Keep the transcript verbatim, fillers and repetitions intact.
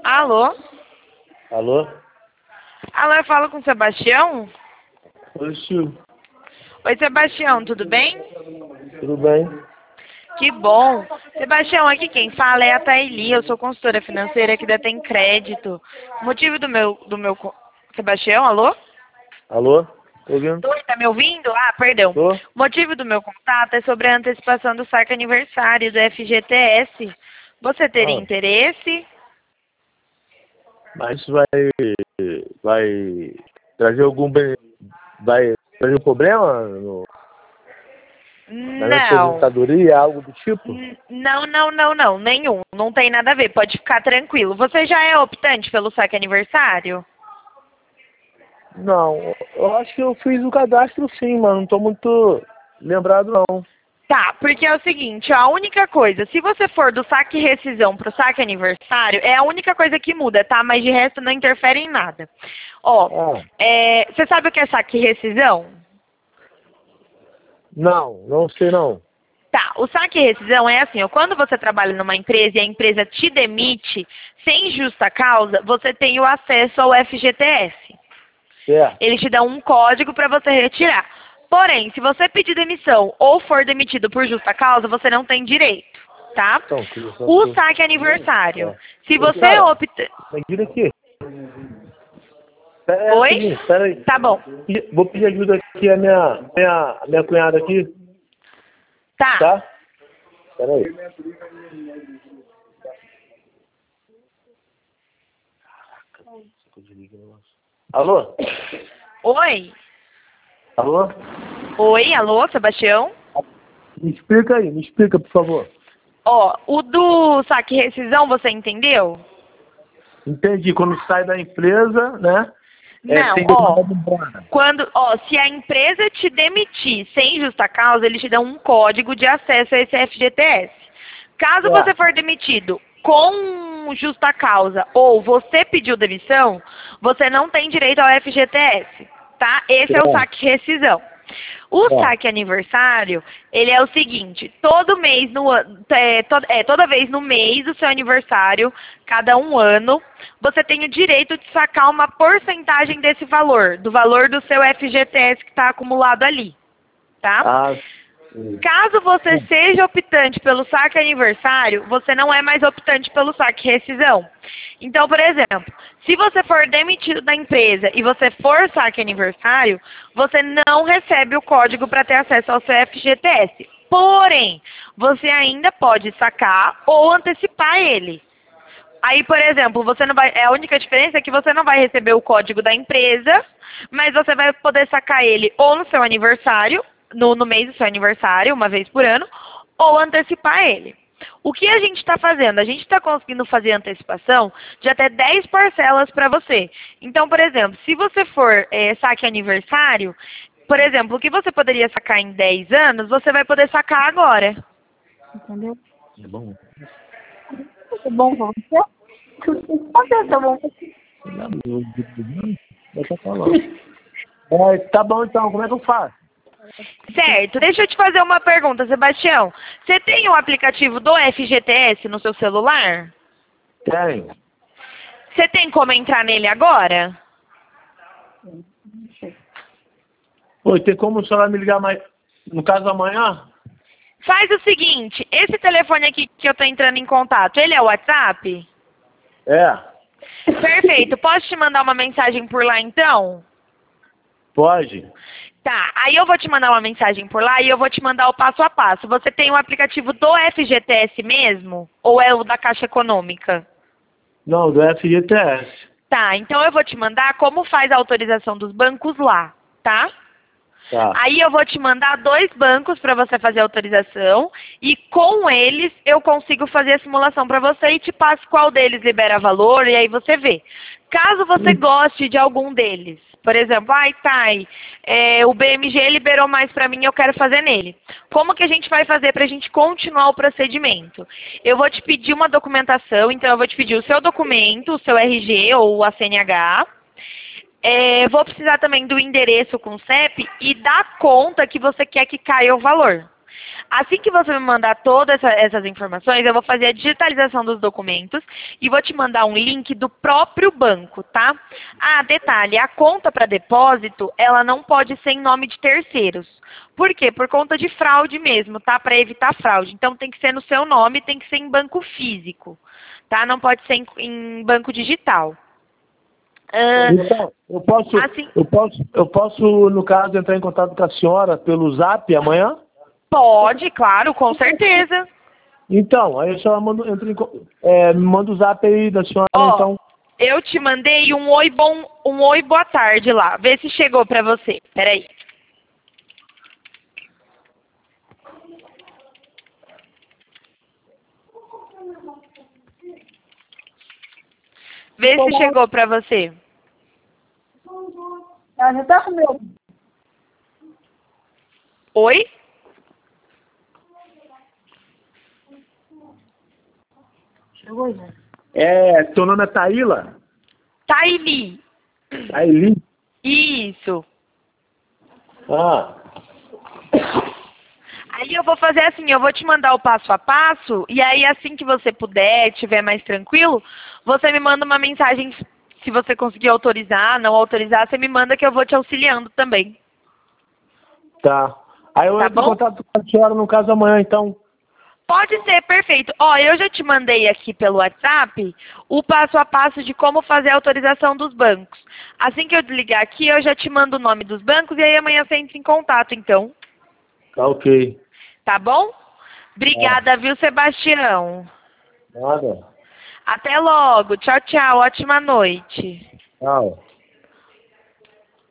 Alô? Alô? Alô, eu falo com o Sebastião? Oi, Silvio. Oi, Sebastião, tudo bem? Tudo bem? Que bom. Sebastião, aqui quem fala é a Taili, eu sou consultora financeira que detém crédito. O motivo do meu... Do meu... co- Sebastião, alô? Alô? Tô ouvindo? Oi, tá me ouvindo? Ah, perdão. Tô? O motivo do meu contato é sobre a antecipação do saque aniversário do F G T S. Você teria Ah, interesse? mas isso vai, vai trazer algum bene- vai trazer um problema no, na minha Não. aposentadoria, algo do tipo? N- Não, não, não, não, nenhum. Não tem nada a ver, pode ficar tranquilo. Você já é optante pelo saque aniversário? Não, eu acho que eu fiz o cadastro sim, mas não tô muito lembrado não. Tá, porque é o seguinte, a única coisa, se você for do saque rescisão pro saque aniversário, é a única coisa que muda, tá? Mas de resto não interfere em nada. Ó, Ah, é, você sabe o que é saque rescisão? não, não sei não. Tá, o saque rescisão é assim, ó, quando você trabalha numa empresa e a empresa te demite sem justa causa, você tem o acesso ao F G T S. Certo. Eles te dão um código para você retirar. Porém, se você pedir demissão ou for demitido por justa causa, você não tem direito, tá? Então, que eu só O tô- saque aniversário. É. Se Ô, você cara, opta... me ajuda aqui. Pera aí, é o Oi? seguinte, pera aí. Tá bom. Vou pedir ajuda aqui a minha, minha, a minha cunhada aqui, Tá. tá? Pera aí. Alô? Oi? Alô? Oi, alô, Sebastião? Me explica aí, me explica, por favor. Ó, o do saque rescisão, você entendeu? Entendi, quando sai da empresa, né? É, Não, tem que ó. mandar embora. Quando, ó, se a empresa te demitir sem justa causa, eles te dão um código de acesso a esse F G T S. Caso É, você for demitido com justa causa ou você pediu demissão, você não tem direito ao F G T S, tá? Esse é o é, saque rescisão. O é. saque aniversário, ele é o seguinte, todo mês, no, an- é, to- é, toda vez no mês do seu aniversário, cada um ano, você tem o direito de sacar uma porcentagem desse valor, do valor do seu F G T S que está acumulado ali, tá? Ah, sim. Caso você seja optante pelo saque aniversário, você não é mais optante pelo saque rescisão. Então, por exemplo, se você for demitido da empresa e você for saque aniversário, você não recebe o código para ter acesso ao seu F G T S. Porém, você ainda pode sacar ou antecipar ele. Aí, por exemplo, você não vai. A única diferença é que você não vai receber o código da empresa, mas você vai poder sacar ele ou no seu aniversário, no, no mês do seu aniversário, uma vez por ano, ou antecipar ele. O que a gente está fazendo? A gente está conseguindo fazer antecipação de até dez parcelas para você. Então, por exemplo, se você for é, saque aniversário, por exemplo, o que você poderia sacar em dez anos, você vai poder sacar agora. Entendeu? É bom. Tudo bom com você? Tudo bem, tá bom. Deixa eu falar. É, tá bom então, como é que eu faço? Certo. Deixa eu te fazer uma pergunta, Sebastião. Você tem o aplicativo do F G T S no seu celular? Tem. Você tem como entrar nele agora? Oi, tem como o senhor me ligar mais, no caso amanhã? Faz o seguinte, esse telefone aqui que eu tô entrando em contato, ele é o WhatsApp? É, Perfeito. Posso te mandar uma mensagem por lá então? pode. Tá, aí eu vou te mandar uma mensagem por lá e eu vou te mandar o passo a passo. Você tem o aplicativo do F G T S mesmo? Ou é o da Caixa Econômica? Não, do F G T S. Tá, então eu vou te mandar como faz a autorização dos bancos lá, tá? Tá. Aí eu vou te mandar dois bancos para você fazer a autorização e com eles eu consigo fazer a simulação para você e te passo qual deles libera valor e aí você vê. Caso você goste de algum deles, por exemplo, ai, Thay, é, o B M G liberou mais para mim, eu quero fazer nele. Como que a gente vai fazer para a gente continuar o procedimento? Eu vou te pedir uma documentação, então eu vou te pedir o seu documento, o seu R G ou a C N H. É, vou precisar também do endereço com C E P e da conta que você quer que caia o valor. Assim que você me mandar todas essa, essas informações, eu vou fazer a digitalização dos documentos e vou te mandar um link do próprio banco, tá? Ah, detalhe, a conta para depósito, ela não pode ser em nome de terceiros. Por quê? Por conta de fraude mesmo, tá? Para evitar fraude. Então tem que ser no seu nome, tem que ser em banco físico, tá? Não pode ser em, em banco digital. Ah, Então, eu posso, assim, eu posso, eu posso, no caso, entrar em contato com a senhora pelo Zap amanhã? pode, claro, com certeza. Então, aí a senhora manda, entra em, co- é, me manda o Zap aí da senhora, Ó, então. eu te mandei um oi bom, um oi boa tarde lá. Vê se chegou pra você. Peraí. Vê se chegou pra você. Ela já tá com meu. Oi? Chegou já. É, teu nome é Taíla? Taili. Taili? Isso. Ah, Aí eu vou fazer assim, eu vou te mandar o passo a passo, e aí assim que você puder, estiver mais tranquilo, você me manda uma mensagem, se você conseguir autorizar, não autorizar, você me manda que eu vou te auxiliando também. tá. Aí eu Tá entro em bom? contato com a senhora, no caso, amanhã, então. Pode ser, perfeito. Ó, eu já te mandei aqui pelo WhatsApp o passo a passo de como fazer a autorização dos bancos. Assim que eu desligar aqui, eu já te mando o nome dos bancos e aí amanhã você entra em contato, então. Tá ok. Tá bom? Obrigada, viu, Sebastião? Nada. Até logo. Tchau, tchau. Ótima noite. Tchau.